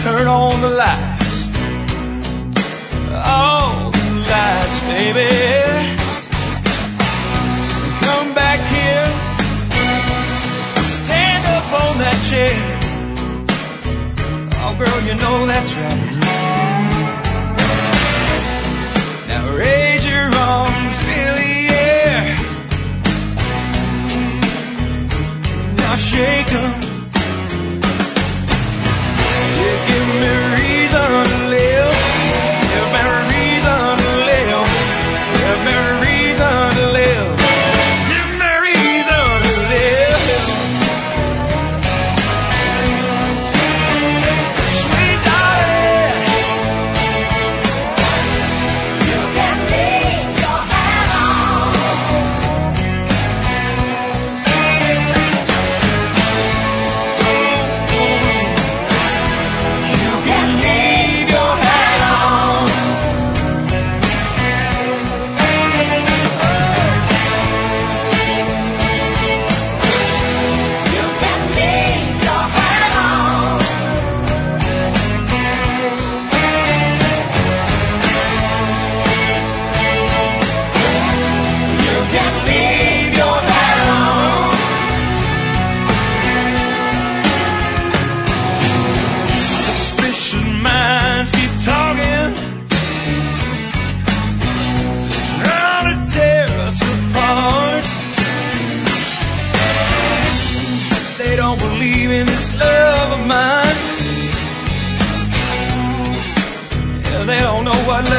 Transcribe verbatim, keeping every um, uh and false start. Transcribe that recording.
turn on the lights. All the lights, baby. Come back here. Stand up on that chair. Oh, girl, you know that's right. Now raise your arms, fill the air. Now shake 'em. You give me reason to live. Give me reason to live. Give me reason to live. Give me reason to live. Sweet darling, you can leave your hat on. You can leave your hat on. You can leave your hat on. You can leave your hat on. Suspicious minds keep talking, trying to tear us apart. They don't believe in this love of mine. Yeah, they don't know what love